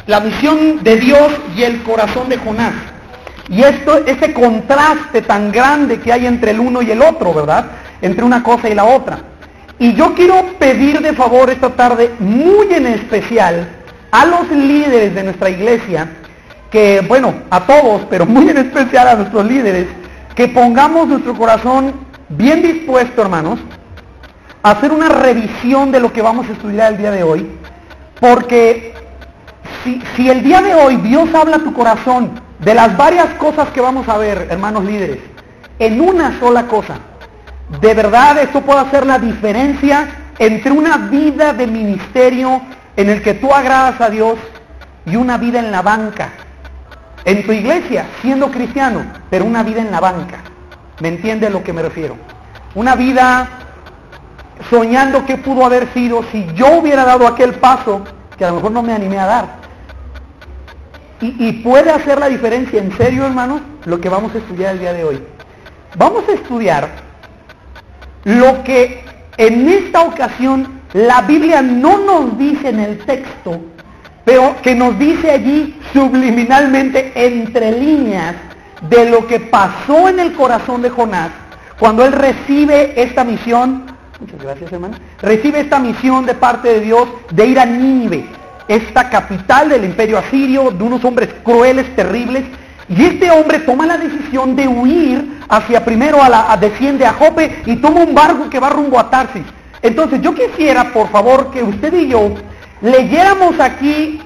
la misión de Dios y el corazón de Jonás. Y ese contraste tan grande que hay entre el uno y el otro, ¿verdad? Entre una cosa y la otra. Y yo quiero pedir de favor esta tarde, muy en especial, a los líderes de nuestra iglesia, que, bueno, a todos, pero muy en especial a nuestros líderes, que pongamos nuestro corazón bien dispuesto, hermanos, a hacer una revisión de lo que vamos a estudiar el día de hoy, porque si el día de hoy Dios habla a tu corazón de las varias cosas que vamos a ver, hermanos líderes, en una sola cosa, de verdad esto puede hacer la diferencia entre una vida de ministerio en el que tú agradas a Dios y una vida en la banca. En tu iglesia, siendo cristiano, pero una vida en la banca. ¿Me entiende a lo que me refiero? Una vida soñando qué pudo haber sido si yo hubiera dado aquel paso que a lo mejor no me animé a dar. Y puede hacer la diferencia, en serio, hermanos, lo que vamos a estudiar el día de hoy. Vamos a estudiar lo que en esta ocasión la Biblia no nos dice en el texto, pero que nos dice allí subliminalmente, entre líneas, de lo que pasó en el corazón de Jonás cuando él recibe esta misión. Muchas gracias, hermano. Recibe esta misión de parte de Dios de ir a Nínive, esta capital del imperio asirio, de unos hombres crueles, terribles, y este hombre toma la decisión de huir hacia primero desciende a Jope y toma un barco que va rumbo a Tarsis. Entonces yo quisiera, por favor, que usted y yo leyéramos aquí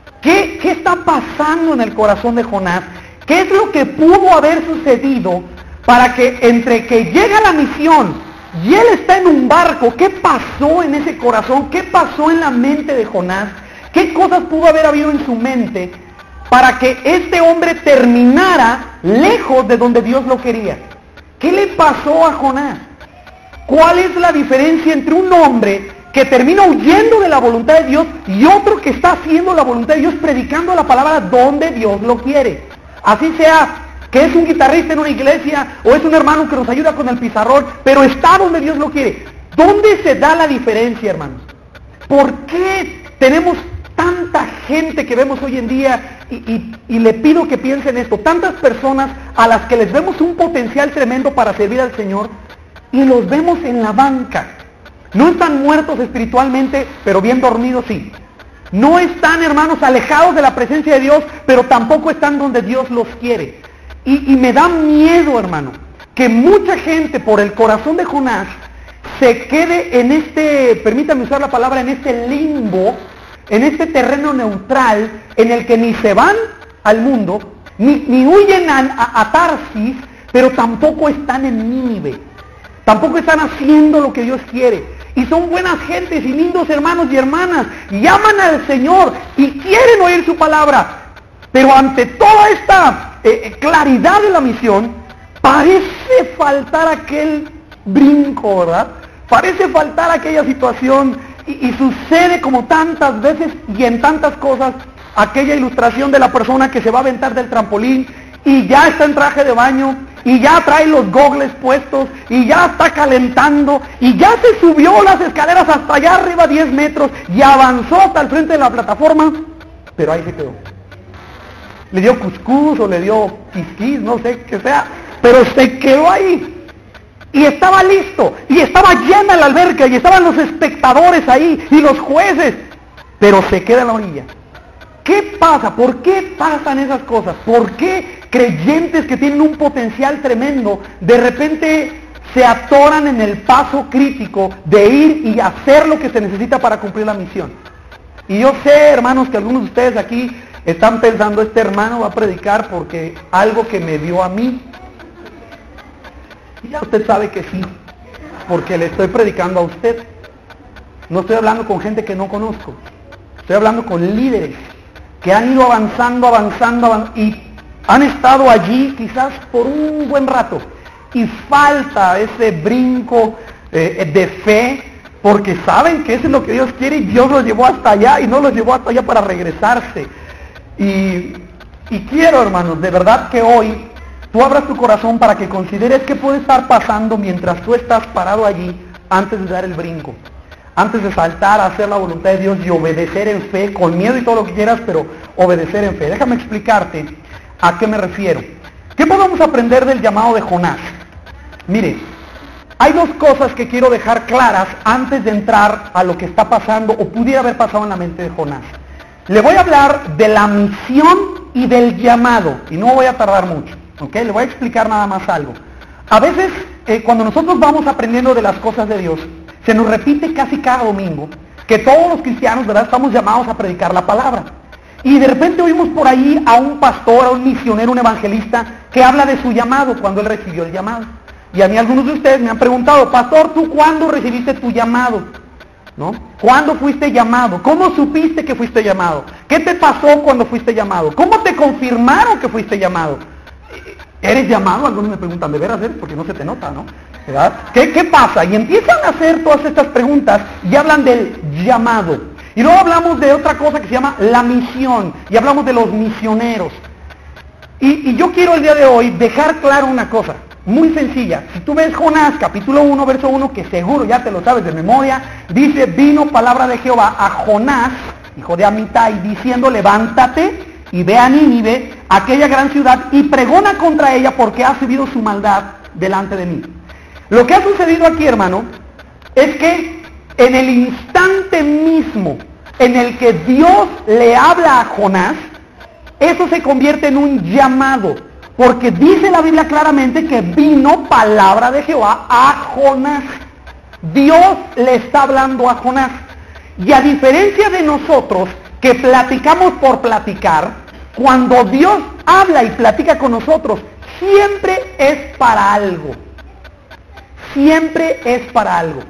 qué está pasando en el corazón de Jonás, qué es lo que pudo haber sucedido para que entre que llega la misión y él está en un barco, qué pasó en ese corazón, qué pasó en la mente de Jonás, qué cosas pudo haber habido en su mente para que este hombre terminara lejos de donde Dios lo quería. ¿Qué le pasó a Jonás? ¿Cuál es la diferencia entre un hombre que termina huyendo de la voluntad de Dios y otro que está haciendo la voluntad de Dios, predicando la palabra donde Dios lo quiere? Así sea que es un guitarrista en una iglesia o es un hermano que nos ayuda con el pizarrón, pero está donde Dios lo quiere. ¿Dónde se da la diferencia, hermanos? ¿Por qué tenemos tanta gente que vemos hoy en día, y le pido que piensen esto, tantas personas a las que les vemos un potencial tremendo para servir al Señor y los vemos en la banca? No están muertos espiritualmente, pero bien dormidos sí. No están, hermanos, alejados de la presencia de Dios, pero tampoco están donde Dios los quiere. Y me da miedo, hermano, que mucha gente por el corazón de Jonás se quede en permítame usar la palabra, en este limbo, en este terreno neutral en el que ni se van al mundo, ni huyen a Tarsis, pero tampoco están en Nínive. Tampoco están haciendo lo que Dios quiere. Y son buenas gentes y lindos hermanos y hermanas. Y aman al Señor y quieren oír su palabra. Pero ante toda esta claridad de la misión, parece faltar aquel brinco, ¿verdad? Parece faltar aquella situación. Y sucede como tantas veces y en tantas cosas, aquella ilustración de la persona que se va a aventar del trampolín y ya está en traje de baño y ya trae los gogles puestos y ya está calentando y ya se subió las escaleras hasta allá arriba 10 metros y avanzó hasta el frente de la plataforma, pero ahí se quedó. Le dio cuscús o le dio quisquís, no sé qué sea, pero se quedó ahí. Y estaba listo, y estaba llena la alberca, y estaban los espectadores ahí, y los jueces, pero se queda en la orilla. ¿Qué pasa? ¿Por qué pasan esas cosas? ¿Por qué creyentes que tienen un potencial tremendo, de repente se atoran en el paso crítico de ir y hacer lo que se necesita para cumplir la misión? Y yo sé, hermanos, que algunos de ustedes aquí están pensando, este hermano va a predicar porque algo que me dio a mí. Y ya usted sabe que sí, porque le estoy predicando a usted. No estoy hablando con gente que no conozco. Estoy hablando con líderes que han ido avanzando y han estado allí quizás por un buen rato. Y falta ese brinco de fe, porque saben que eso es lo que Dios quiere y Dios los llevó hasta allá y no los llevó hasta allá para regresarse. Y quiero, hermanos, de verdad que hoy tú abras tu corazón para que consideres qué puede estar pasando mientras tú estás parado allí antes de dar el brinco, antes de saltar a hacer la voluntad de Dios y obedecer en fe, con miedo y todo lo que quieras, pero obedecer en fe. Déjame explicarte a qué me refiero. ¿Qué podemos aprender del llamado de Jonás? Mire, hay dos cosas que quiero dejar claras antes de entrar a lo que está pasando o pudiera haber pasado en la mente de Jonás. Le voy a hablar de la misión y del llamado, y no voy a tardar mucho, ¿ok? Le voy a explicar nada más algo. A veces, cuando nosotros vamos aprendiendo de las cosas de Dios, se nos repite casi cada domingo que todos los cristianos, ¿verdad?, estamos llamados a predicar la palabra. Y de repente oímos por ahí a un pastor, a un misionero, un evangelista, que habla de su llamado, cuando él recibió el llamado. Y a mí algunos de ustedes me han preguntado, pastor, ¿tú cuándo recibiste tu llamado? ¿No? ¿Cuándo fuiste llamado? ¿Cómo supiste que fuiste llamado? ¿Qué te pasó cuando fuiste llamado? ¿Cómo te confirmaron que fuiste llamado? ¿Eres llamado? Algunos me preguntan, ¿de veras eres? Porque no se te nota, ¿no? ¿Verdad? ¿Qué pasa? Y empiezan a hacer todas estas preguntas y hablan del llamado. Y luego hablamos de otra cosa que se llama la misión. Y hablamos de los misioneros. Y yo quiero el día de hoy dejar claro una cosa muy sencilla. Si tú ves Jonás, capítulo 1, verso 1, que seguro ya te lo sabes de memoria, dice, vino palabra de Jehová a Jonás, hijo de Amitai, diciendo, levántate y ve a Nínive, aquella gran ciudad, y pregona contra ella porque ha subido su maldad delante de mí. Lo que ha sucedido aquí, hermano, es que en el instante mismo en el que Dios le habla a Jonás, eso se convierte en un llamado, porque dice la Biblia claramente que vino palabra de Jehová a Jonás. Dios le está hablando a Jonás. Y a diferencia de nosotros, que platicamos por platicar, cuando Dios habla y platica con nosotros, siempre es para algo. Siempre es para algo.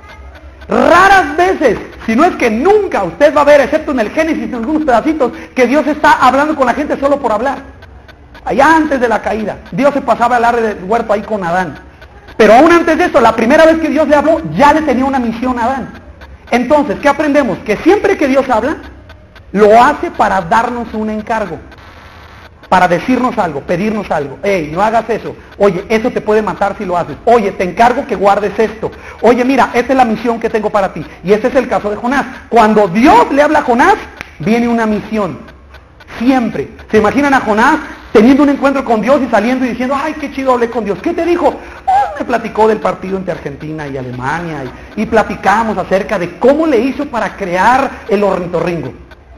Raras veces, si no es que nunca, usted va a ver, excepto en el Génesis, en algunos pedacitos, que Dios está hablando con la gente solo por hablar. Allá antes de la caída, Dios se pasaba al área del huerto ahí con Adán. Pero aún antes de eso, la primera vez que Dios le habló, ya le tenía una misión a Adán. Entonces, ¿qué aprendemos? Que siempre que Dios habla, lo hace para darnos un encargo, para decirnos algo, pedirnos algo. Hey, no hagas eso. Oye, eso te puede matar si lo haces. Oye, te encargo que guardes esto. Oye, mira, esta es la misión que tengo para ti. Y ese es el caso de Jonás. Cuando Dios le habla a Jonás, viene una misión. Siempre. ¿Se imaginan a Jonás teniendo un encuentro con Dios y saliendo y diciendo, ay, qué chido hablé con Dios? ¿Qué te dijo? Oh, me platicó del partido entre Argentina y Alemania y platicamos acerca de cómo le hizo para crear el ornitorrinco.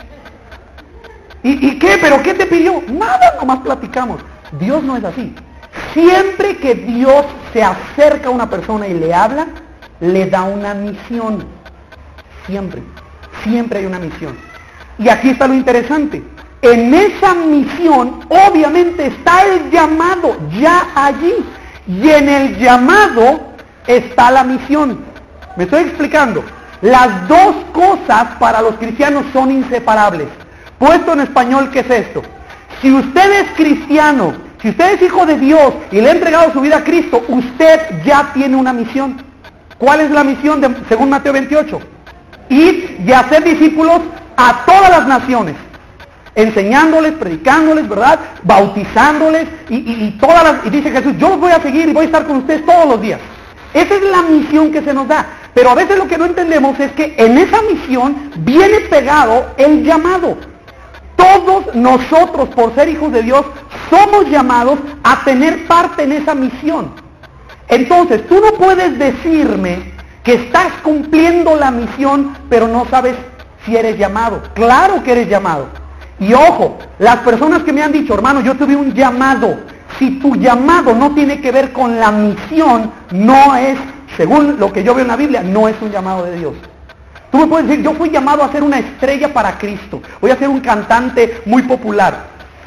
¿Y qué? ¿Pero qué te pidió? Nada, nomás platicamos. Dios no es así. Siempre que Dios se acerca a una persona y le habla, le da una misión. Siempre. Siempre hay una misión. Y aquí está lo interesante. En esa misión, obviamente, está el llamado ya allí. Y en el llamado está la misión. ¿Me estoy explicando? Las dos cosas para los cristianos son inseparables. Puesto en español, ¿qué es esto? Si usted es cristiano, si usted es hijo de Dios y le ha entregado su vida a Cristo, usted ya tiene una misión. ¿Cuál es la misión según Mateo 28? Ir y hacer discípulos a todas las naciones, enseñándoles, predicándoles, ¿verdad? Bautizándoles y dice Jesús, yo los voy a seguir y voy a estar con ustedes todos los días. Esa es la misión que se nos da. Pero a veces lo que no entendemos es que en esa misión viene pegado el llamado. Todos nosotros, por ser hijos de Dios, somos llamados a tener parte en esa misión. Entonces, tú no puedes decirme que estás cumpliendo la misión, pero no sabes si eres llamado. Claro que eres llamado. Y ojo, las personas que me han dicho, hermano, yo tuve un llamado. Si tu llamado no tiene que ver con la misión, no es, según lo que yo veo en la Biblia, no es un llamado de Dios. Tú me puedes decir, yo fui llamado a ser una estrella para Cristo, voy a ser un cantante muy popular.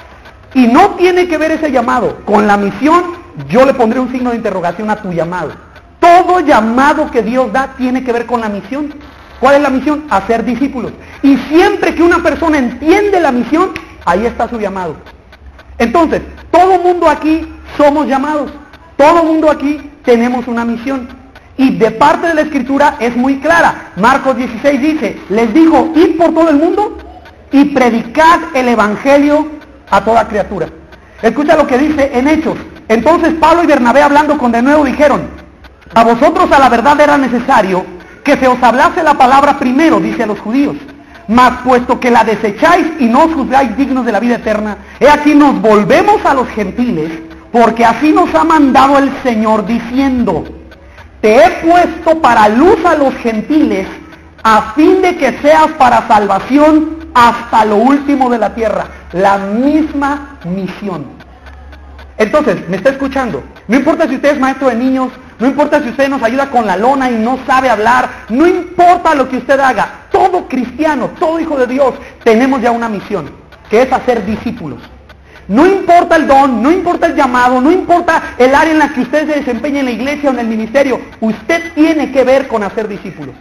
Y no tiene que ver ese llamado con la misión, yo le pondré un signo de interrogación a tu llamado. Todo llamado que Dios da tiene que ver con la misión. ¿Cuál es la misión? Hacer discípulos. Y siempre que una persona entiende la misión, ahí está su llamado. Entonces, todo mundo aquí somos llamados. Todo mundo aquí tenemos una misión. Y de parte de la Escritura es muy clara. Marcos 16 dice, les dijo, id por todo el mundo y predicad el Evangelio a toda criatura. Escucha lo que dice en Hechos. Entonces Pablo y Bernabé, hablando con denuedo, dijeron, a vosotros a la verdad era necesario que se os hablase la palabra primero, dice a los judíos. Mas puesto que la desecháis y no os juzgáis dignos de la vida eterna, he aquí nos volvemos a los gentiles, porque así nos ha mandado el Señor diciendo, te he puesto para luz a los gentiles, a fin de que seas para salvación hasta lo último de la tierra. La misma misión. Entonces, ¿me está escuchando? No importa si usted es maestro de niños, no importa si usted nos ayuda con la lona y no sabe hablar, no importa lo que usted haga, todo cristiano, todo hijo de Dios, tenemos ya una misión, que es hacer discípulos. No importa el don, no importa el llamado, no importa el área en la que usted se desempeña en la iglesia o en el ministerio, usted tiene que ver con hacer discípulos.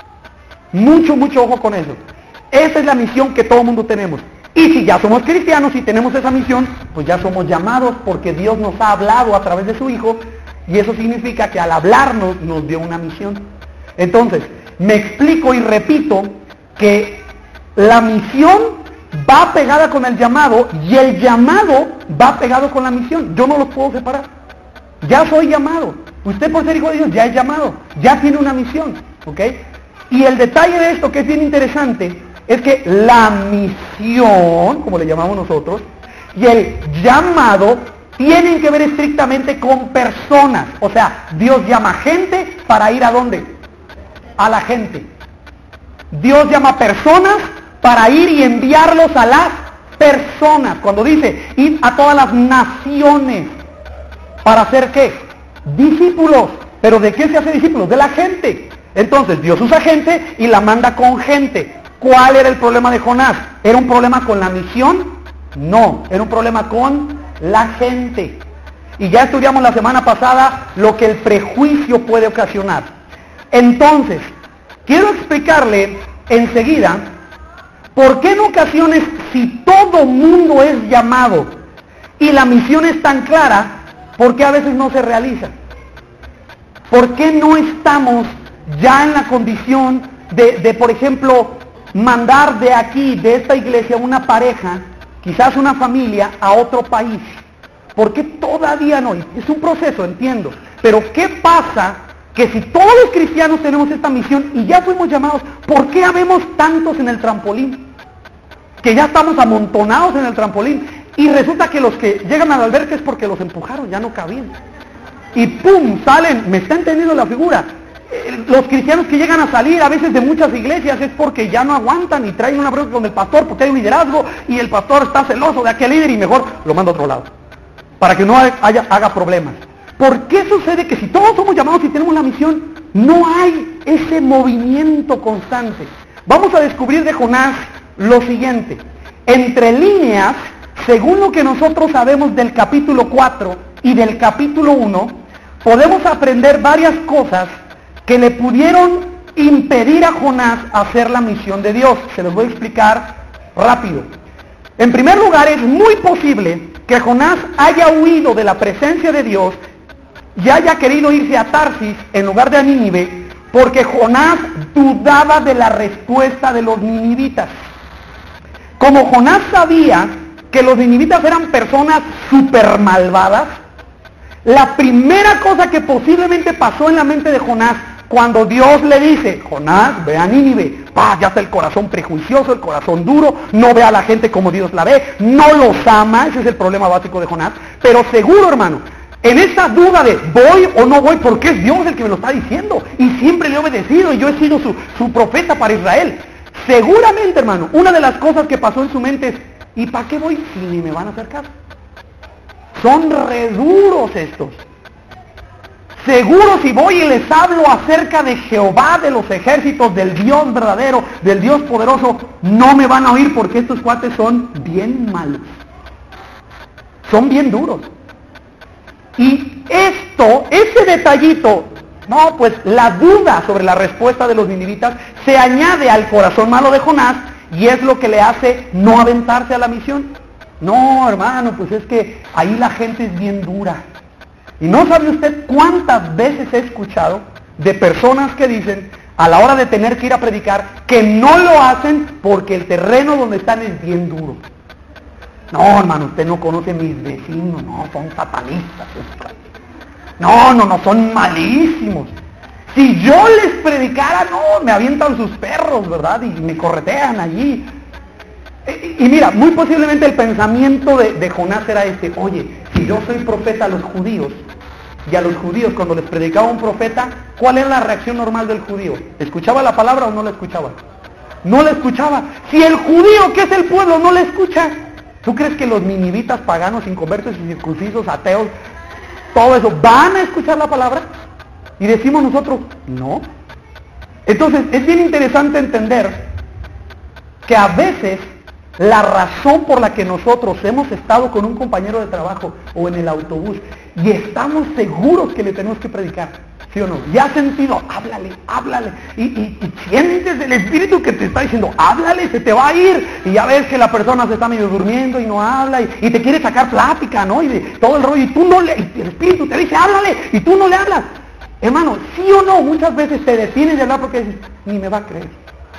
Mucho, mucho ojo con eso. Esa es la misión que todo el mundo tenemos. Y si ya somos cristianos y tenemos esa misión, pues ya somos llamados porque Dios nos ha hablado a través de su Hijo, y eso significa que al hablarnos nos dio una misión. Entonces, me explico y repito que la misión va pegada con el llamado y el llamado va pegado con la misión. Yo no los puedo separar. Ya soy llamado. Usted por ser hijo de Dios ya es llamado, ya tiene una misión, ¿ok? Y el detalle de esto que es bien interesante es que la misión, como le llamamos nosotros, y el llamado tienen que ver estrictamente con personas. O sea, Dios llama gente para ir ¿a dónde? A la gente. Dios llama personas para ir y enviarlos a las personas. Cuando dice, ir a todas las naciones. ¿Para hacer qué? Discípulos. ¿Pero de qué se hace discípulos? De la gente. Entonces, Dios usa gente y la manda con gente. ¿Cuál era el problema de Jonás? ¿Era un problema con la misión? No, era un problema con la gente. Y ya estudiamos la semana pasada lo que el prejuicio puede ocasionar. Entonces, quiero explicarle enseguida por qué en ocasiones, si todo mundo es llamado y la misión es tan clara, ¿por qué a veces no se realiza? ¿Por qué no estamos ya en la condición de por ejemplo, mandar de aquí, de esta iglesia, una pareja, quizás una familia, a otro país? ¿Por qué todavía no? Es un proceso, entiendo. Pero ¿qué pasa que si todos los cristianos tenemos esta misión y ya fuimos llamados, ¿por qué habemos tantos en el trampolín? Que ya estamos amontonados en el trampolín y resulta que los que llegan al albergue es porque los empujaron, ya no cabían. Y ¡pum! Salen, ¿me está entendiendo la figura? Los cristianos que llegan a salir a veces de muchas iglesias es porque ya no aguantan y traen una bronca con el pastor porque hay un liderazgo y el pastor está celoso de aquel líder y mejor lo manda a otro lado para que no haga problemas. ¿Por qué sucede que si todos somos llamados y tenemos la misión, no hay ese movimiento constante? Vamos a descubrir de Jonás lo siguiente. Entre líneas, según lo que nosotros sabemos del capítulo 4 y del capítulo 1, podemos aprender varias cosas que le pudieron impedir a Jonás hacer la misión de Dios. Se los voy a explicar rápido. En primer lugar, es muy posible que Jonás haya huido de la presencia de Dios y haya querido irse a Tarsis en lugar de a Nínive, porque Jonás dudaba de la respuesta de los ninivitas. Como Jonás sabía que los ninivitas eran personas súper malvadas, la primera cosa que posiblemente pasó en la mente de Jonás, cuando Dios le dice, Jonás, ve a Nínive, ya está el corazón prejuicioso, el corazón duro, no ve a la gente como Dios la ve, no los ama, ese es el problema básico de Jonás. Pero seguro, hermano, en esa duda de voy o no voy, porque es Dios el que me lo está diciendo, y siempre le he obedecido, y yo he sido su profeta para Israel. Seguramente, hermano, una de las cosas que pasó en su mente es, ¿y para qué voy si ni me van a hacer caso? Son re duros estos. Seguro si voy y les hablo acerca de Jehová de los ejércitos, del Dios verdadero, del Dios poderoso, no me van a oír porque estos cuates son bien malos. Son bien duros. Y ese detallito, no, pues la duda sobre la respuesta de los ninivitas se añade al corazón malo de Jonás y es lo que le hace no aventarse a la misión. No, hermano, pues es que ahí la gente es bien dura. Y no sabe usted cuántas veces he escuchado de personas que dicen, a la hora de tener que ir a predicar, que no lo hacen porque el terreno donde están es bien duro. No, hermano, usted no conoce a mis vecinos, no, son satanistas. No, son malísimos. Si yo les predicara, no, me avientan sus perros, ¿verdad? Y me corretean allí. Y mira, muy posiblemente el pensamiento de Jonás era este: oye, si yo soy profeta a los judíos, y a los judíos cuando les predicaba un profeta, ¿cuál era la reacción normal del judío? ¿Escuchaba la palabra o no la escuchaba? No la escuchaba. Si el judío, que es el pueblo, no la escucha, ¿tú crees que los ninivitas paganos, inconversos y circuncisos, ateos, todo eso, van a escuchar la palabra? Y decimos nosotros, no. Entonces, es bien interesante entender que a veces la razón por la que nosotros hemos estado con un compañero de trabajo o en el autobús y estamos seguros que le tenemos que predicar, ¿sí o no? Ya has sentido, háblale, y sientes el Espíritu que te está diciendo, háblale, se te va a ir, y ya ves que la persona se está medio durmiendo y no habla, y te quiere sacar plática, ¿no? Y de todo el rollo, y tú no le, y el Espíritu te dice, háblale, y tú no le hablas. Hermano, sí o no, muchas veces te detienes de hablar porque dices, ni me va a creer.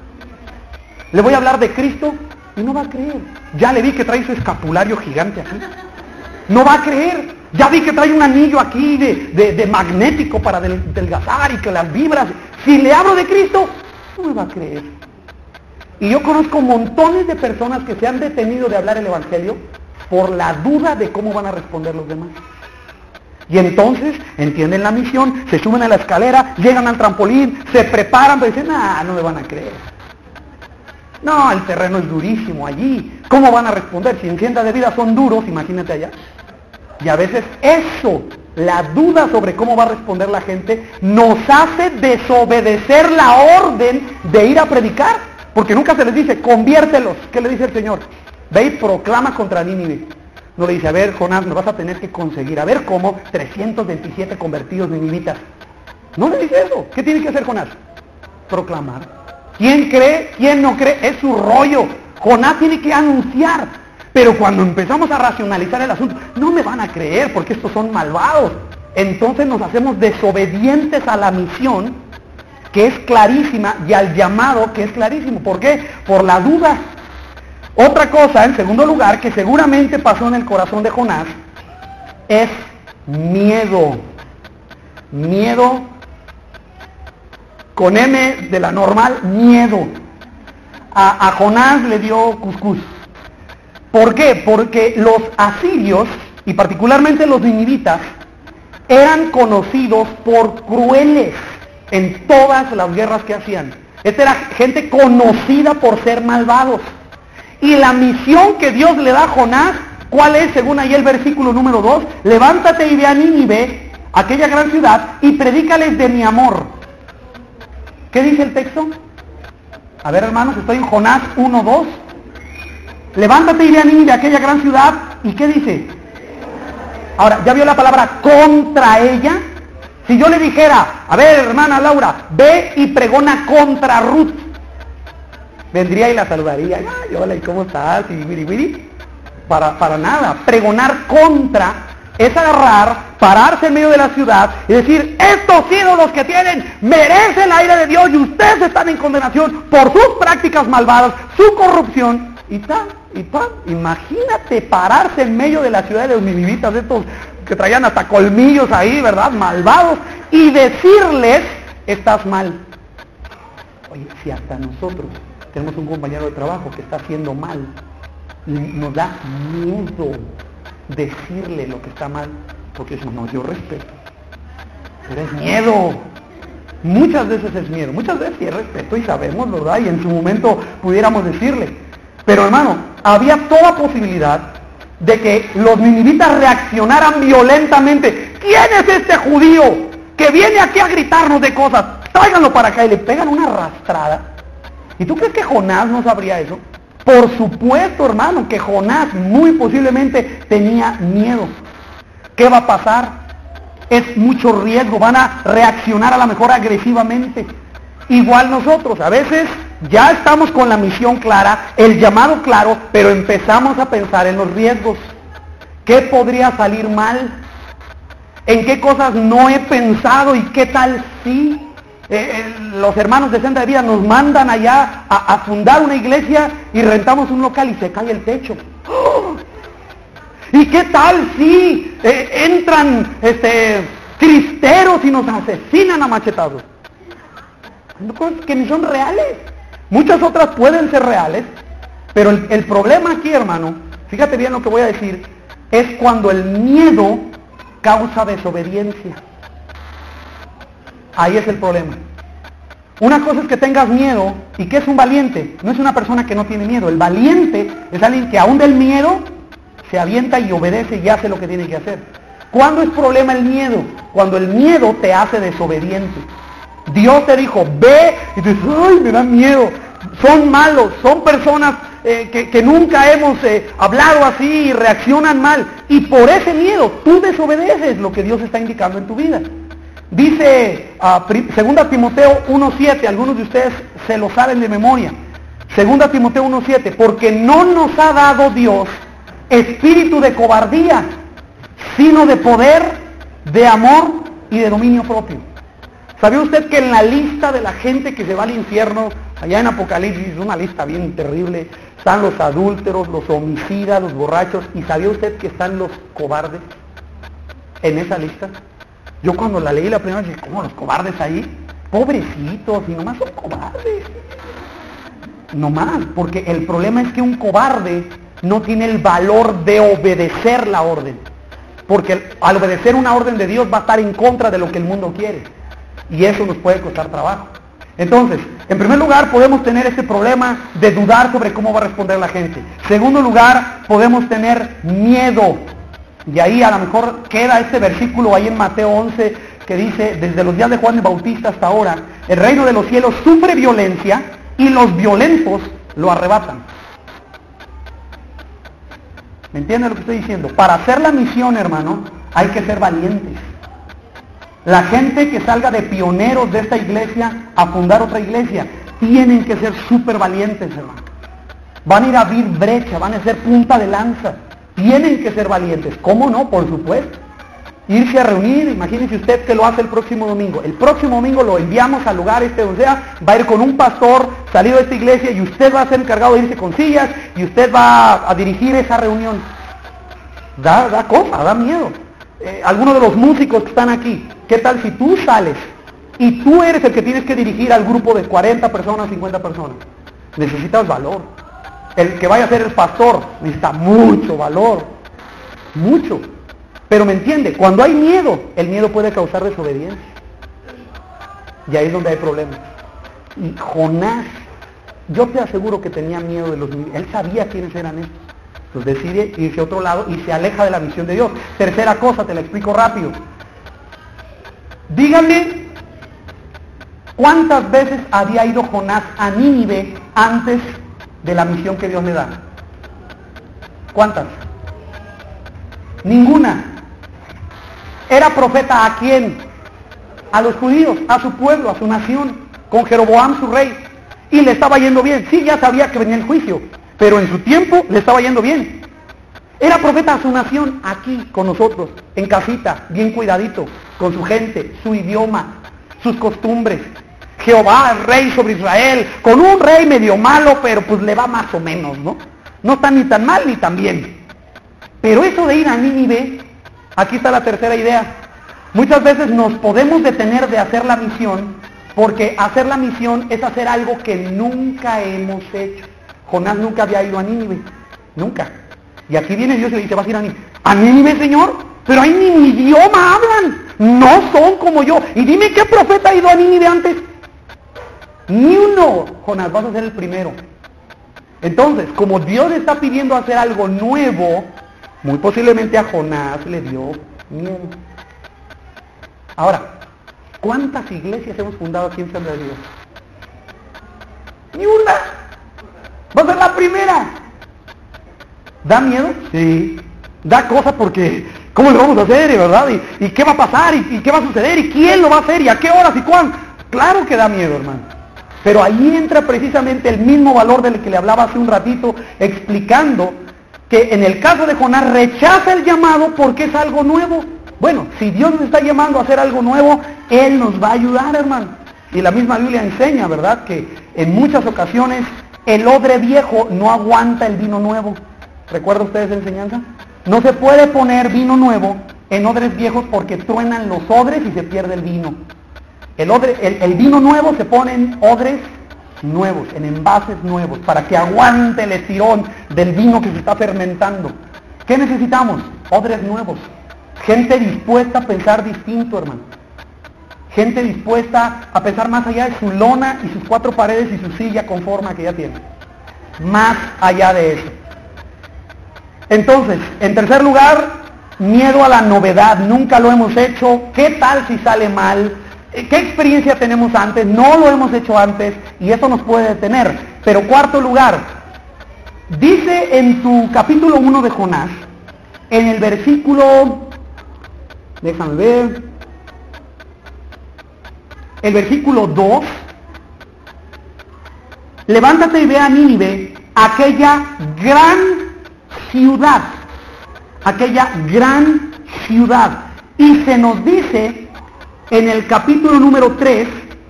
Le voy a hablar de Cristo y no va a creer. Ya le vi que trae su escapulario gigante aquí. No va a creer. Ya vi que trae un anillo aquí de magnético para delgazar y que las vibras. Si le hablo de Cristo, no me va a creer. Y yo conozco montones de personas que se han detenido de hablar el Evangelio por la duda de cómo van a responder los demás. Y entonces entienden la misión, se suben a la escalera, llegan al trampolín, se preparan, pero dicen, no me van a creer. No, el terreno es durísimo allí. ¿Cómo van a responder? Si en tienda de vida son duros, imagínate allá. Y a veces eso, la duda sobre cómo va a responder la gente, nos hace desobedecer la orden de ir a predicar. Porque nunca se les dice, conviértelos. ¿Qué le dice el Señor? Ve y proclama contra Nínive. No le dice, a ver, Jonás, me vas a tener que conseguir. A ver cómo 327 convertidos ninivitas. No le dice eso. ¿Qué tiene que hacer Jonás? Proclamar. ¿Quién cree? ¿Quién no cree? Es su rollo. Jonás tiene que anunciar. Pero cuando empezamos a racionalizar el asunto, no me van a creer porque estos son malvados. Entonces nos hacemos desobedientes a la misión, que es clarísima, y al llamado, que es clarísimo. ¿Por qué? Por la duda. Otra cosa, en segundo lugar, que seguramente pasó en el corazón de Jonás, es miedo. Miedo, con M de la normal, miedo. A Jonás le dio cuscús. ¿Por qué? Porque los asirios, y particularmente los ninivitas, eran conocidos por crueles en todas las guerras que hacían. Esta era gente conocida por ser malvados. Y la misión que Dios le da a Jonás, ¿cuál es? Según ahí el versículo número 2, levántate y ve a Nínive, aquella gran ciudad, y predícales de mi amor. ¿Qué dice el texto? A ver, hermanos, estoy en Jonás 1:2. Levántate y ve a Nínive, aquella gran ciudad, ¿y qué dice? Ahora, ¿ya vio la palabra contra ella? Si yo le dijera, a ver, hermana Laura, ve y pregona contra Ruth, vendría y la saludaría, ay, hola, ¿y cómo estás? Y wiri. Para nada. Pregonar contra es agarrar, pararse en medio de la ciudad y decir, estos ídolos que tienen merecen la ira de Dios y ustedes están en condenación por sus prácticas malvadas, su corrupción, y tal. Imagínate pararse en medio de la ciudad de los ninivitas, de estos que traían hasta colmillos ahí, ¿verdad? Malvados, y decirles, estás mal. Oye, si hasta nosotros tenemos un compañero de trabajo que está haciendo mal, y nos da miedo decirle lo que está mal, porque eso no, yo respeto. Pero es miedo. Muchas veces es miedo, muchas veces sí es respeto y sabemos, ¿verdad? Y en su momento pudiéramos decirle. Pero hermano, había toda posibilidad de que los ninivitas reaccionaran violentamente. ¿Quién es este judío que viene aquí a gritarnos de cosas? Tráiganlo para acá, y le pegan una arrastrada. ¿Y tú crees que Jonás no sabría eso? Por supuesto, hermano, que Jonás muy posiblemente tenía miedo. ¿Qué va a pasar? Es mucho riesgo, van a reaccionar a lo mejor agresivamente. Igual nosotros, a veces ya estamos con la misión clara, el llamado claro, pero empezamos a pensar en los riesgos. ¿Qué podría salir mal? ¿En qué cosas no he pensado y qué tal si? Los hermanos de Senda de Vida nos mandan allá a fundar una iglesia y rentamos un local y se cae el techo. ¡Oh! ¿Y qué tal si entran cristeros y nos asesinan a machetazos? cosas que ni son reales. Muchas otras pueden ser reales, pero el problema aquí, hermano, fíjate bien lo que voy a decir, es cuando el miedo causa desobediencia. Ahí es el problema. Una cosa es que tengas miedo, ¿y qué es un valiente? No es una persona que no tiene miedo. El valiente es alguien que aún del miedo se avienta y obedece y hace lo que tiene que hacer. ¿Cuándo es problema el miedo? Cuando el miedo te hace desobediente. Dios te dijo, ve, y dices, ay, me da miedo. Son malos, son personas que nunca hemos hablado así y reaccionan mal. Y por ese miedo tú desobedeces lo que Dios está indicando en tu vida. Dice 2 Timoteo 1:7, algunos de ustedes se lo saben de memoria. 2 Timoteo 1:7, porque no nos ha dado Dios espíritu de cobardía, sino de poder, de amor y de dominio propio. ¿Sabía usted que en la lista de la gente que se va al infierno, allá en Apocalipsis, una lista bien terrible, están los adúlteros, los homicidas, los borrachos, y sabía usted que están los cobardes en esa lista? Yo cuando la leí la primera vez dije, ¿cómo los cobardes ahí? Pobrecitos, y nomás son cobardes. Nomás, porque el problema es que un cobarde no tiene el valor de obedecer la orden. Porque al obedecer una orden de Dios va a estar en contra de lo que el mundo quiere. Y eso nos puede costar trabajo. Entonces, en primer lugar, podemos tener este problema de dudar sobre cómo va a responder la gente. En segundo lugar, podemos tener miedo. Y ahí a lo mejor queda este versículo ahí en Mateo 11 que dice, desde los días de Juan el Bautista hasta ahora, el reino de los cielos sufre violencia y los violentos lo arrebatan. ¿Me entienden lo que estoy diciendo? Para hacer la misión, hermano, hay que ser valientes. La gente que salga de pioneros de esta iglesia a fundar otra iglesia, tienen que ser súper valientes, hermano. Van a ir a abrir brecha, van a ser punta de lanza. Tienen que ser valientes. ¿Cómo no? Por supuesto. Irse a reunir, imagínese usted que lo hace el próximo domingo. El próximo domingo lo enviamos al lugar o sea, va a ir con un pastor salido de esta iglesia y usted va a ser encargado de irse con sillas y usted va a dirigir esa reunión. Da cosa, da miedo. Algunos de los músicos que están aquí, ¿qué tal si tú sales y tú eres el que tienes que dirigir al grupo de 40 personas, 50 personas? Necesitas valor. El que vaya a ser el pastor necesita mucho valor, mucho. Pero me entiende, cuando hay miedo, el miedo puede causar desobediencia. Y ahí es donde hay problemas. Y Jonás, yo te aseguro que tenía miedo de los niños. Él sabía quiénes eran estos. Entonces decide irse a otro lado y se aleja de la misión de Dios. Tercera cosa, te la explico rápido. Díganme, ¿cuántas veces había ido Jonás a Nínive antes de la misión que Dios le da? ¿Cuántas? Ninguna. ¿Era profeta a quién? A los judíos, a su pueblo, a su nación, con Jeroboam su rey. Y le estaba yendo bien. Sí, ya sabía que venía el juicio, pero en su tiempo le estaba yendo bien. Era profeta a su nación, aquí con nosotros, en casita, bien cuidadito, con su gente, su idioma, sus costumbres. Jehová, el rey sobre Israel, con un rey medio malo, pero pues le va más o menos, ¿no? No está ni tan mal ni tan bien. Pero eso de ir a Nínive, aquí está la tercera idea. Muchas veces nos podemos detener de hacer la misión, porque hacer la misión es hacer algo que nunca hemos hecho. Jonás nunca había ido a Nínive, nunca. Y aquí viene Dios y le dice, vas a ir a Nínive. ¿A Nínive, Señor? Pero ahí ni mi idioma hablan, no son como yo. Y dime qué profeta ha ido a Nínive antes. Ni uno. Jonás, vas a ser el primero. Entonces, como Dios está pidiendo hacer algo nuevo, muy posiblemente a Jonás le dio miedo. Ahora, ¿cuántas iglesias hemos fundado aquí en San Dios? Ni una. Va a ser la primera. ¿Da miedo? Sí. Da cosa porque, ¿cómo lo vamos a hacer, verdad? ¿Y qué va a pasar? ¿Y qué va a suceder? ¿Y quién lo va a hacer? ¿Y a qué horas? ¿Y cuándo? Claro que da miedo, hermano. Pero ahí entra precisamente el mismo valor del que le hablaba hace un ratito, explicando que en el caso de Jonás rechaza el llamado porque es algo nuevo. Bueno, si Dios nos está llamando a hacer algo nuevo, Él nos va a ayudar, hermano. Y la misma Biblia enseña, ¿verdad?, que en muchas ocasiones el odre viejo no aguanta el vino nuevo. ¿Recuerdan ustedes esa enseñanza? No se puede poner vino nuevo en odres viejos porque truenan los odres y se pierde el vino. El vino nuevo se pone en odres nuevos, en envases nuevos, para que aguante el estirón del vino que se está fermentando. ¿Qué necesitamos? Odres nuevos. Gente dispuesta a pensar distinto, hermano. Gente dispuesta a pensar más allá de su lona y sus 4 paredes y su silla con forma que ya tiene. Más allá de eso. Entonces, en tercer lugar, miedo a la novedad. Nunca lo hemos hecho. ¿Qué tal si sale mal? ¿Qué experiencia tenemos antes? No lo hemos hecho antes y eso nos puede detener. Pero cuarto lugar, dice en tu capítulo 1 de Jonás, en el versículo, déjame ver, el versículo 2, levántate y ve a Nínive, aquella gran ciudad, y se nos dice en el capítulo número 3,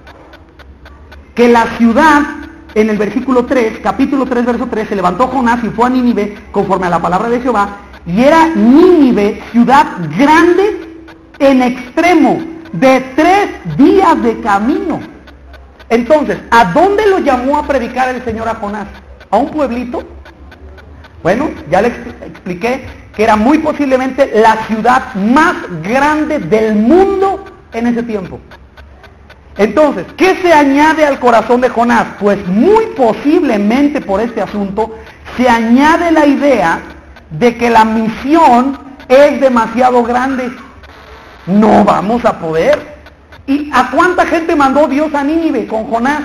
que la ciudad, en el versículo 3, capítulo 3, verso 3, se levantó Jonás y fue a Nínive conforme a la palabra de Jehová, y era Nínive ciudad grande en extremo, de 3 días de camino. Entonces, ¿a dónde lo llamó a predicar el Señor a Jonás? ¿A un pueblito? Bueno, ya le expliqué que era muy posiblemente la ciudad más grande del mundo en ese tiempo. Entonces, ¿qué se añade al corazón de Jonás? Pues muy posiblemente por este asunto se añade la idea de que la misión es demasiado grande. No vamos a poder. ¿Y a cuánta gente mandó Dios a Nínive con Jonás?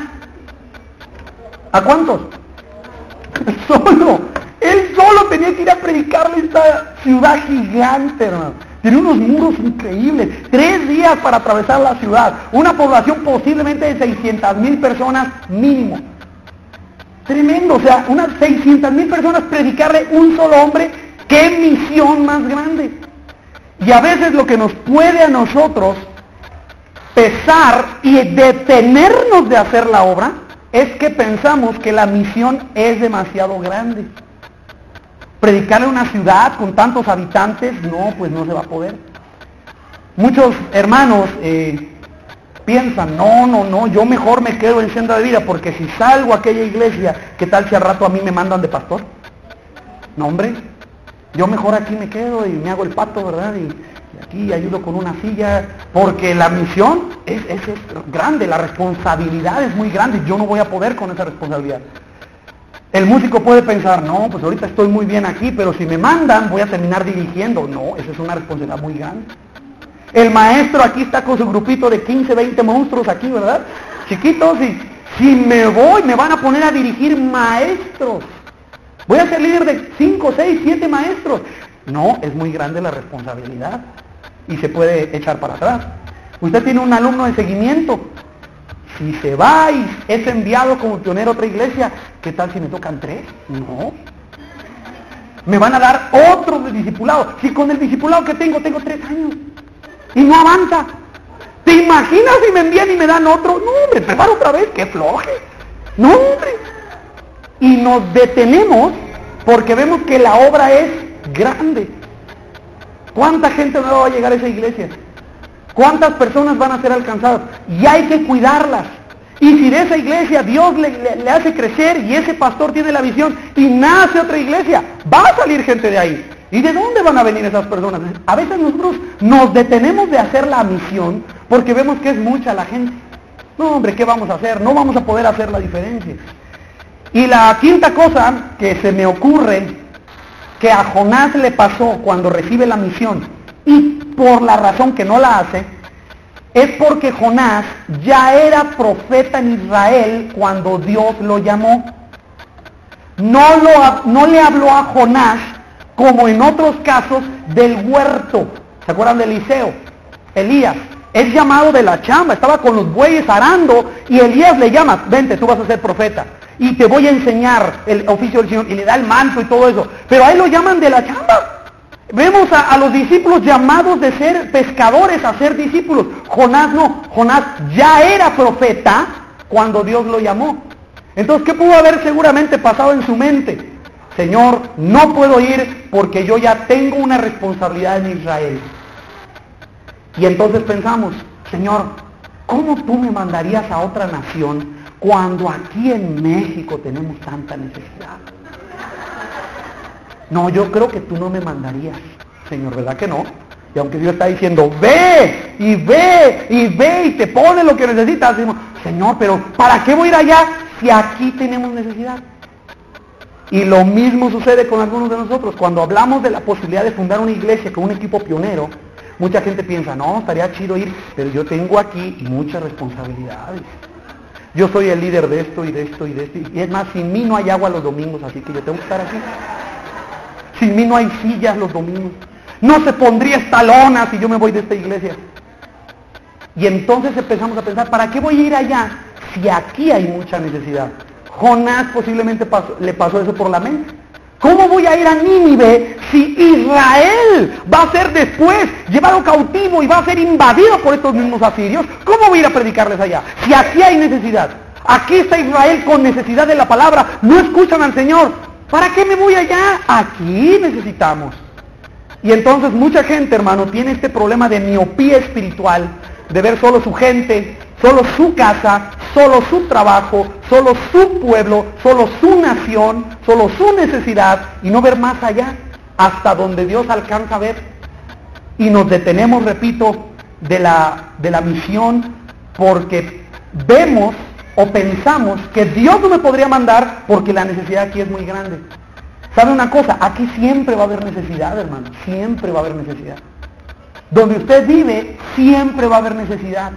¿A cuántos? Solo. Él solo tenía que ir a predicarle esta ciudad gigante, hermano. Tiene unos muros increíbles. 3 días para atravesar la ciudad. Una población posiblemente de 600,000 personas mínimo. Tremendo, o sea, unas 600,000 personas predicarle un solo hombre. ¡Qué misión más grande! Y a veces lo que nos puede a nosotros pesar y detenernos de hacer la obra es que pensamos que la misión es demasiado grande. Predicarle a una ciudad con tantos habitantes, no, pues no se va a poder. Muchos hermanos piensan, no, yo mejor me quedo en Senda de Vida, porque si salgo a aquella iglesia, ¿qué tal si al rato a mí me mandan de pastor? No, hombre, yo mejor aquí me quedo y me hago el pato, ¿verdad? Y aquí ayudo con una silla, porque la misión es grande, la responsabilidad es muy grande, yo no voy a poder con esa responsabilidad. El músico puede pensar, no, pues ahorita estoy muy bien aquí, pero si me mandan voy a terminar dirigiendo. No, esa es una responsabilidad muy grande. El maestro aquí está con su grupito de 15, 20 monstruos aquí, ¿verdad? Chiquitos, y si me voy me van a poner a dirigir maestros. Voy a ser líder de 5, 6, 7 maestros. No, es muy grande la responsabilidad y se puede echar para atrás. Usted tiene un alumno de seguimiento. Si se va y es enviado como pionero a otra iglesia, ¿qué tal si me tocan 3? No. Me van a dar otro de discipulado. Si con el discipulado que tengo 3 años y no avanza. ¿Te imaginas si me envían y me dan otro? No, me preparo otra vez, ¡qué floje! No, hombre. Y nos detenemos porque vemos que la obra es grande. ¿Cuánta gente no va a llegar a esa iglesia? ¿Cuántas personas van a ser alcanzadas? Y hay que cuidarlas. Y si de esa iglesia Dios le hace crecer y ese pastor tiene la visión y nace otra iglesia, va a salir gente de ahí. ¿Y de dónde van a venir esas personas? A veces nosotros nos detenemos de hacer la misión porque vemos que es mucha la gente. No, hombre, ¿qué vamos a hacer? No vamos a poder hacer la diferencia. Y la quinta cosa que se me ocurre que a Jonás le pasó cuando recibe la misión y por la razón que no la hace, es porque Jonás ya era profeta en Israel cuando Dios lo llamó. No le habló a Jonás como en otros casos del huerto. ¿Se acuerdan de Eliseo? Elías es llamado de la chamba, estaba con los bueyes arando y Elías le llama, vente, tú vas a ser profeta y te voy a enseñar el oficio del Señor, y le da el manto y todo eso, pero a él lo llaman de la chamba. Vemos a los discípulos llamados de ser pescadores a ser discípulos. Jonás no, Jonás ya era profeta cuando Dios lo llamó. Entonces, ¿qué pudo haber seguramente pasado en su mente? Señor, no puedo ir porque yo ya tengo una responsabilidad en Israel. Y entonces pensamos, Señor, ¿cómo tú me mandarías a otra nación cuando aquí en México tenemos tanta necesidad? No, yo creo que tú no me mandarías, Señor, ¿verdad que no? Y aunque Dios está diciendo, ve, y ve, y ve, y te pone lo que necesitas, decimos, Señor, pero ¿para qué voy a ir allá si aquí tenemos necesidad? Y lo mismo sucede con algunos de nosotros. Cuando hablamos de la posibilidad de fundar una iglesia con un equipo pionero, mucha gente piensa, no, estaría chido ir, pero yo tengo aquí muchas responsabilidades. Yo soy el líder de esto y de esto y de esto. Y es más, sin mí no hay agua los domingos, así que yo tengo que estar aquí. Sin mí no hay sillas los domingos. No se pondría esta lona si yo me voy de esta iglesia. Y entonces empezamos a pensar, ¿para qué voy a ir allá si aquí hay mucha necesidad? Jonás posiblemente le pasó eso por la mente. ¿Cómo voy a ir a Nínive si Israel va a ser después llevado cautivo y va a ser invadido por estos mismos asirios? ¿Cómo voy a ir a predicarles allá? Si aquí hay necesidad. Aquí está Israel con necesidad de la palabra. No escuchan al Señor. ¿Para qué me voy allá? Aquí necesitamos. Y entonces mucha gente, hermano, tiene este problema de miopía espiritual, de ver solo su gente, solo su casa, solo su trabajo, solo su pueblo, solo su nación, solo su necesidad, y no ver más allá, hasta donde Dios alcanza a ver. Y nos detenemos, repito, de la misión, porque vemos o pensamos que Dios no me podría mandar porque la necesidad aquí es muy grande. ¿Sabe una cosa? Aquí siempre va a haber necesidad, hermano, siempre va a haber necesidad. Donde usted vive, siempre va a haber necesidad.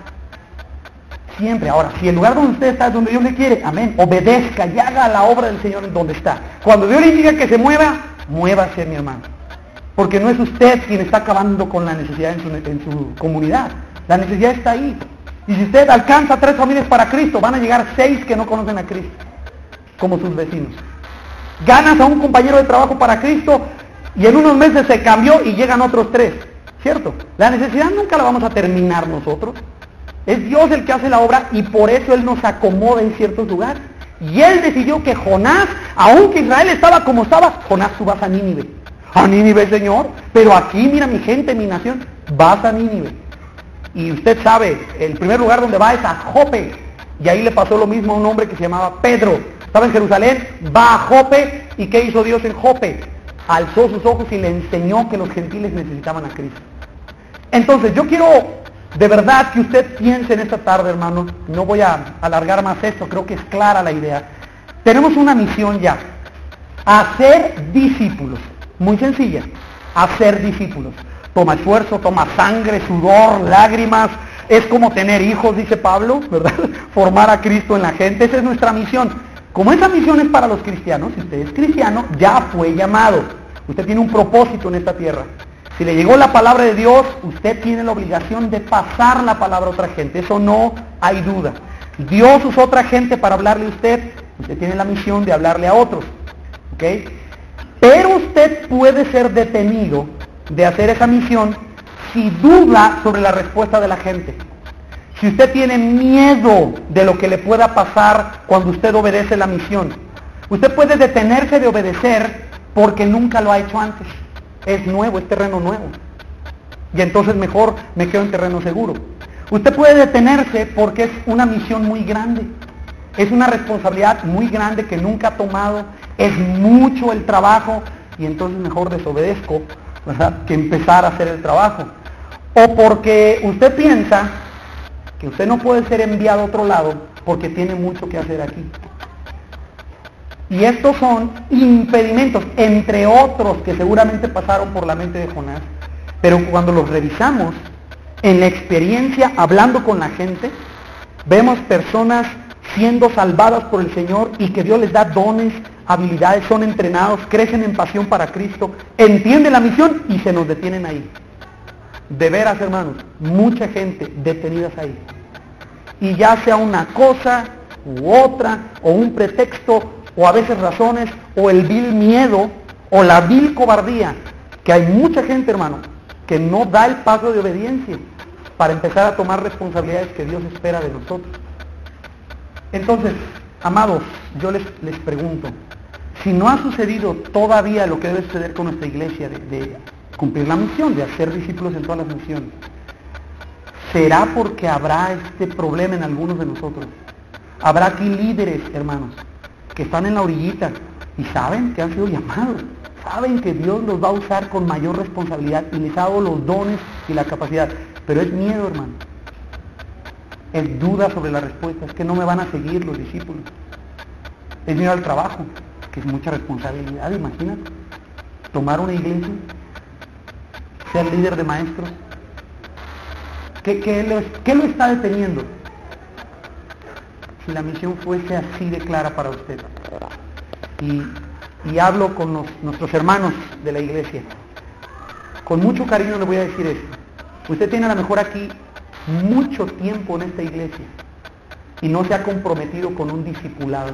Siempre. Ahora, si el lugar donde usted está es donde Dios le quiere, amén, obedezca y haga la obra del Señor en donde está. Cuando Dios le diga que se mueva, muévase, mi hermano. Porque no es usted quien está acabando con la necesidad en su comunidad. La necesidad está ahí. Y si usted alcanza 3 familias para Cristo, van a llegar 6 que no conocen a Cristo, como sus vecinos. Ganas a un compañero de trabajo para Cristo y en unos meses se cambió y llegan otros 3. ¿Cierto? La necesidad nunca la vamos a terminar nosotros. Es Dios el que hace la obra y por eso Él nos acomoda en ciertos lugares. Y Él decidió que Jonás, aunque Israel estaba como estaba, Jonás, tú vas a Nínive. A Nínive, Señor, pero aquí, mira mi gente, mi nación, vas a Nínive. Y usted sabe, el primer lugar donde va es a Jope. Y ahí le pasó lo mismo a un hombre que se llamaba Pedro. Estaba en Jerusalén, va a Jope. ¿Y qué hizo Dios en Jope? Alzó sus ojos y le enseñó que los gentiles necesitaban a Cristo. Entonces, yo quiero de verdad que usted piense en esta tarde, hermano. No voy a alargar más esto, creo que es clara la idea. Tenemos una misión ya. Hacer discípulos. Muy sencilla. Hacer discípulos. Toma esfuerzo, toma sangre, sudor, lágrimas. Es como tener hijos, dice Pablo, ¿verdad? Formar a Cristo en la gente. Esa es nuestra misión. Como esa misión es para los cristianos, si usted es cristiano, ya fue llamado. Usted tiene un propósito en esta tierra. Si le llegó la palabra de Dios, usted tiene la obligación de pasar la palabra a otra gente. Eso no hay duda. Dios usó otra gente para hablarle a usted. Usted tiene la misión de hablarle a otros. ¿Ok? Pero usted puede ser detenido de hacer esa misión si duda sobre la respuesta de la gente. Si usted tiene miedo de lo que le pueda pasar cuando usted obedece la misión. Usted puede detenerse de obedecer porque nunca lo ha hecho antes. Es nuevo, es terreno nuevo. Y entonces mejor me quedo en terreno seguro. Usted puede detenerse porque es una misión muy grande. Es una responsabilidad muy grande que nunca ha tomado. Es mucho el trabajo y entonces mejor desobedezco, ¿verdad?, que empezar a hacer el trabajo. O porque usted piensa que usted no puede ser enviado a otro lado porque tiene mucho que hacer aquí. Y estos son impedimentos, entre otros que seguramente pasaron por la mente de Jonás. Pero cuando los revisamos, en la experiencia, hablando con la gente, vemos personas siendo salvadas por el Señor y que Dios les da dones, habilidades, son entrenados, crecen en pasión para Cristo, entienden la misión y se nos detienen ahí. De veras, hermanos, mucha gente detenidas ahí. Y ya sea una cosa u otra, o un pretexto, o a veces razones, o el vil miedo, o la vil cobardía, que hay mucha gente, hermano, que no da el paso de obediencia para empezar a tomar responsabilidades que Dios espera de nosotros. Entonces, amados, yo les pregunto, si no ha sucedido todavía lo que debe suceder con nuestra iglesia, de cumplir la misión, de hacer discípulos en todas las misiones, será porque habrá este problema en algunos de nosotros. Habrá aquí líderes, hermanos, que están en la orillita y saben que han sido llamados, saben que Dios los va a usar con mayor responsabilidad y les ha dado los dones y la capacidad, pero es miedo, hermano. Es duda sobre la respuesta, es que no me van a seguir los discípulos. Es miedo al trabajo, que es mucha responsabilidad, imagínate. Tomar una iglesia, ser líder de maestros. ¿Qué lo está deteniendo? Si la misión fuese así de clara para usted. Y hablo con nuestros hermanos de la iglesia. Con mucho cariño le voy a decir esto. Usted tiene a lo mejor aquí mucho tiempo en esta iglesia y no se ha comprometido con un discipulado.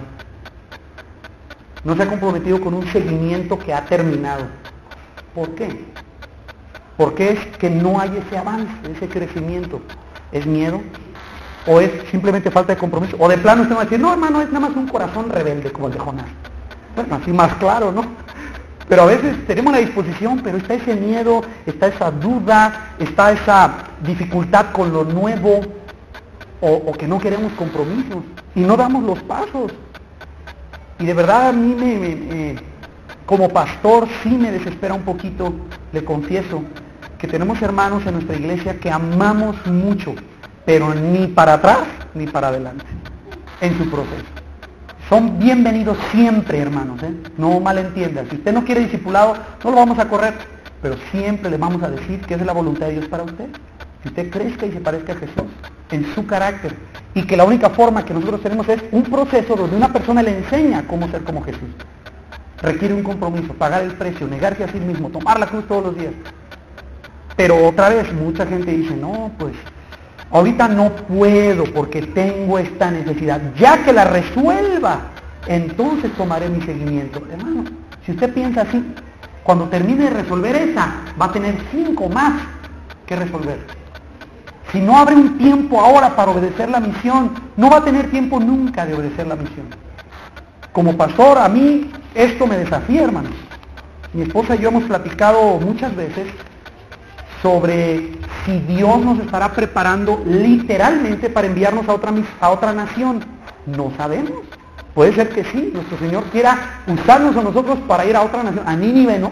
No se ha comprometido con un seguimiento que ha terminado. ¿Por qué? Porque es que no hay ese avance, ese crecimiento. ¿Es miedo? ¿O es simplemente falta de compromiso? ¿O de plano usted va a decir, no, hermano, es nada más un corazón rebelde como el de Jonás? Bueno, así más claro, ¿no? Pero a veces tenemos la disposición, pero está ese miedo, está esa duda, está esa dificultad con lo nuevo, o que no queremos compromisos y no damos los pasos. Y de verdad a mí como pastor sí me desespera un poquito, le confieso, que tenemos hermanos en nuestra iglesia que amamos mucho, pero ni para atrás ni para adelante en su proceso. Son bienvenidos siempre, hermanos, no malentiendan. Si usted no quiere discipulado, no lo vamos a correr, pero siempre le vamos a decir que es la voluntad de Dios para usted. Que usted crezca y se parezca a Jesús en su carácter. Y que la única forma que nosotros tenemos es un proceso donde una persona le enseña cómo ser como Jesús. Requiere un compromiso, pagar el precio, negarse a sí mismo, tomar la cruz todos los días. Pero otra vez, mucha gente dice, no, pues ahorita no puedo porque tengo esta necesidad. Ya que la resuelva, entonces tomaré mi seguimiento. Hermano, si usted piensa así, cuando termine de resolver esa, va a tener 5 más que resolver. Si no abre un tiempo ahora para obedecer la misión, no va a tener tiempo nunca de obedecer la misión. Como pastor, a mí esto me desafía, hermanos. Mi esposa y yo hemos platicado muchas veces sobre si Dios nos estará preparando literalmente para enviarnos a otra nación. No sabemos. Puede ser que sí, nuestro Señor quiera usarnos a nosotros para ir a otra nación. A Nínive no.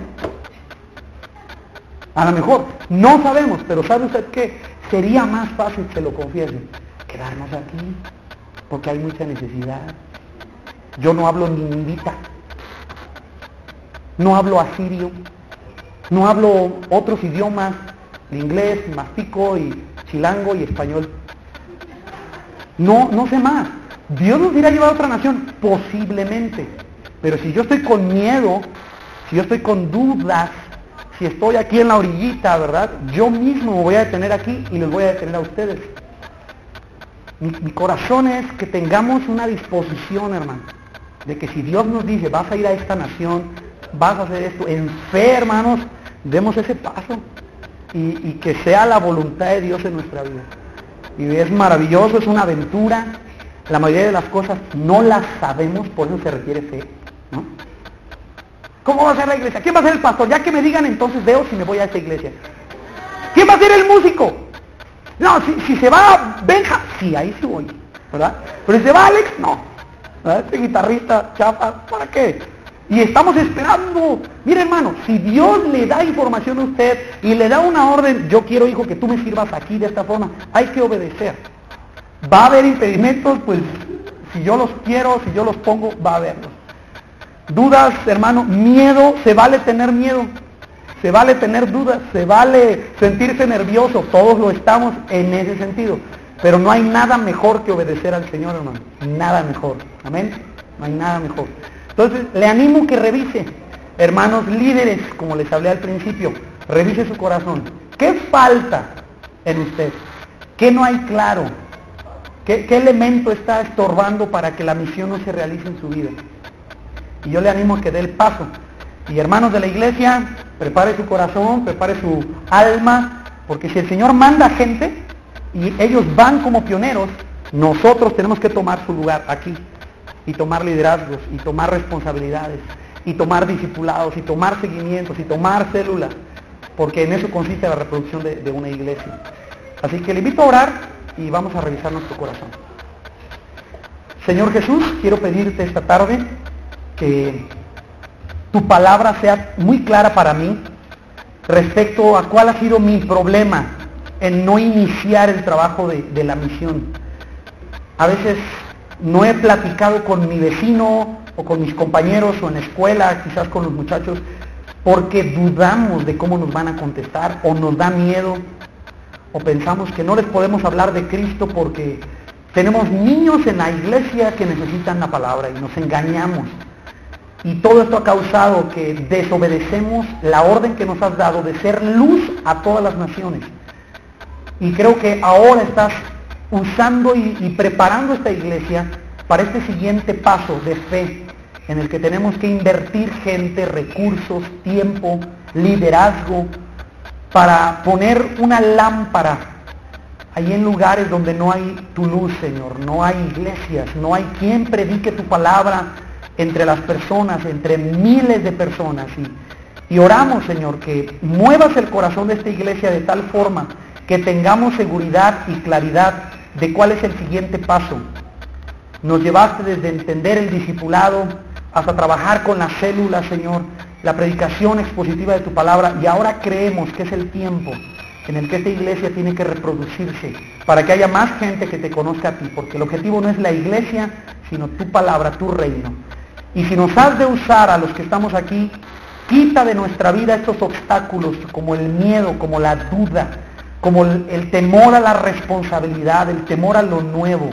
A lo mejor, no sabemos, pero ¿sabe usted qué? Sería más fácil, se lo confiese, quedarnos aquí, porque hay mucha necesidad. Yo no hablo ninivita, no hablo asirio, no hablo otros idiomas, inglés, mastico y chilango y español. No sé más. Dios nos irá a llevar a otra nación, posiblemente. Pero si yo estoy con miedo, si yo estoy con dudas, si estoy aquí en la orillita, ¿verdad? Yo mismo me voy a detener aquí y les voy a detener a ustedes. Mi corazón es que tengamos una disposición, hermano, de que si Dios nos dice, vas a ir a esta nación, vas a hacer esto, en fe, hermanos, demos ese paso y que sea la voluntad de Dios en nuestra vida. Y es maravilloso, es una aventura. La mayoría de las cosas no las sabemos, por eso se requiere fe, ¿no? ¿Cómo va a ser la iglesia? ¿Quién va a ser el pastor? Ya que me digan, entonces veo si me voy a esa iglesia. ¿Quién va a ser el músico? No, si se va Benja, sí, ahí sí voy, ¿verdad? Pero si se va Alex, no. ¿Verdad? Este guitarrista, chafa, ¿para qué? Y estamos esperando. Mire, hermano, si Dios le da información a usted y le da una orden, yo quiero, hijo, que tú me sirvas aquí de esta forma, hay que obedecer. Va a haber impedimentos, pues, si yo los quiero, si yo los pongo, va a haberlos. Dudas, hermano, miedo, se vale tener miedo, se vale tener dudas, se vale sentirse nervioso, todos lo estamos en ese sentido, pero no hay nada mejor que obedecer al Señor, hermano, nada mejor, amén, no hay nada mejor. Entonces, le animo que revise, hermanos líderes, como les hablé al principio, revise su corazón, ¿qué falta en usted? ¿Qué no hay claro? ¿Qué elemento está estorbando para que la misión no se realice en su vida? Y yo le animo a que dé el paso. Y hermanos de la iglesia, prepare su corazón, prepare su alma, porque si el Señor manda gente y ellos van como pioneros, nosotros tenemos que tomar su lugar aquí y tomar liderazgos y tomar responsabilidades y tomar discipulados y tomar seguimientos y tomar células, porque en eso consiste la reproducción de una iglesia. Así que le invito a orar y vamos a revisar nuestro corazón. Señor Jesús, quiero pedirte esta tarde que tu palabra sea muy clara para mí respecto a cuál ha sido mi problema en no iniciar el trabajo de la misión. A veces no he platicado con mi vecino o con mis compañeros o en la escuela, quizás con los muchachos, porque dudamos de cómo nos van a contestar, o nos da miedo, o pensamos que no les podemos hablar de Cristo porque tenemos niños en la iglesia que necesitan la palabra y nos engañamos. Y todo esto ha causado que desobedecemos la orden que nos has dado de ser luz a todas las naciones. Y creo que ahora estás usando y preparando esta iglesia para este siguiente paso de fe, en el que tenemos que invertir gente, recursos, tiempo, liderazgo, para poner una lámpara ahí en lugares donde no hay tu luz, Señor. No hay iglesias, no hay quien predique tu palabra entre las personas, entre miles de personas. Y oramos, Señor, que muevas el corazón de esta iglesia de tal forma que tengamos seguridad y claridad de cuál es el siguiente paso. Nos llevaste desde entender el discipulado hasta trabajar con las células, Señor, la predicación expositiva de tu palabra, y ahora creemos que es el tiempo en el que esta iglesia tiene que reproducirse para que haya más gente que te conozca a ti, porque el objetivo no es la iglesia, sino tu palabra, tu reino. Y si nos has de usar a los que estamos aquí, quita de nuestra vida estos obstáculos como el miedo, como la duda, como el temor a la responsabilidad, el temor a lo nuevo,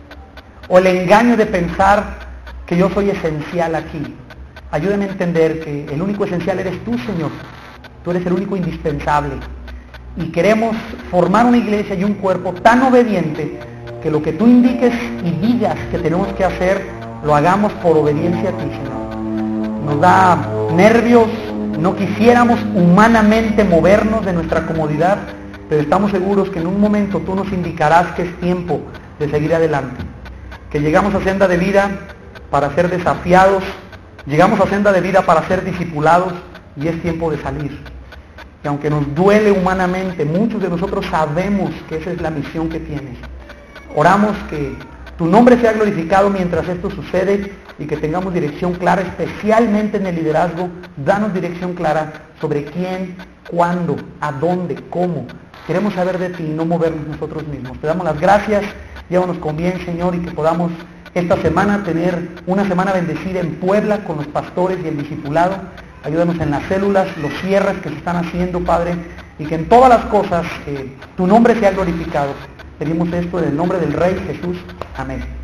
o el engaño de pensar que yo soy esencial aquí. Ayúdame a entender que el único esencial eres tú, Señor. Tú eres el único indispensable. Y queremos formar una iglesia y un cuerpo tan obediente que lo que tú indiques y digas que tenemos que hacer, lo hagamos por obediencia a ti, Señor. Nos da nervios, no quisiéramos humanamente movernos de nuestra comodidad, pero estamos seguros que en un momento tú nos indicarás que es tiempo de seguir adelante. Que llegamos a senda de vida para ser desafiados, llegamos a senda de vida para ser discipulados, y es tiempo de salir. Y aunque nos duele humanamente, muchos de nosotros sabemos que esa es la misión que tienes. Oramos que tu nombre sea glorificado mientras esto sucede y que tengamos dirección clara, especialmente en el liderazgo. Danos dirección clara sobre quién, cuándo, a dónde, cómo. Queremos saber de ti y no movernos nosotros mismos. Te damos las gracias, llévanos con bien, Señor, y que podamos esta semana tener una semana bendecida en Puebla con los pastores y el discipulado. Ayúdanos en las células, los cierres que se están haciendo, Padre, y que en todas las cosas tu nombre sea glorificado. Pedimos esto en el nombre del Rey Jesús. Amén.